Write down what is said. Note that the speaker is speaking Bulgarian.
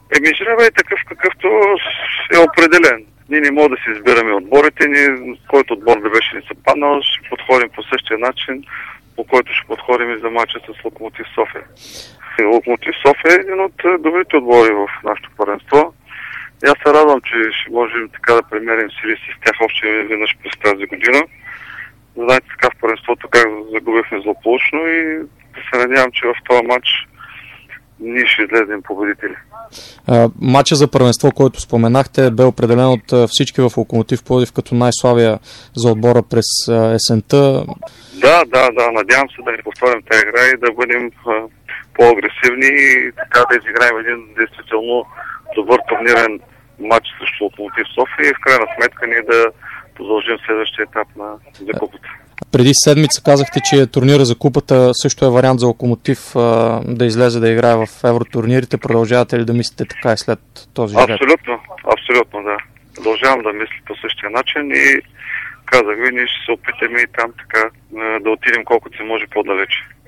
Жреба е такъв, какъвто е определен. Ние не можем да си избираме отборите, който отбор да беше ни се паднал, ще подходим по същия начин, по който ще подходим и за мача с Локомотив София. Локомотив София е един от добрите отбори в нашото първенство. И аз се радвам, че ще можем така да премерим сили с тях още веднъж през тази година. Знаете така в първенството как загубихме злополучно и да се надявам, че в този матч ние ще излезем победители. Матча за първенство, който споменахте, бе определен от всички в Локомотив Пловдив като най-слабия за отбора през есента. Да. Надявам се да не повторим тази игра и да бъдем по-агресивни и така да изиграем един действително добър турнирен матч срещу Локомотив София и в крайна сметка ние да продължим следващия етап за купата. Преди седмица казахте, че турнира за купата също е вариант за Локомотив да излезе да играе в евротурнирите. Продължавате ли да мислите така и след този жреб? Абсолютно, да. Продължавам да мисля по същия начин и казах ви, ние ще се опитаме и там така да отидем колкото се може по-далече.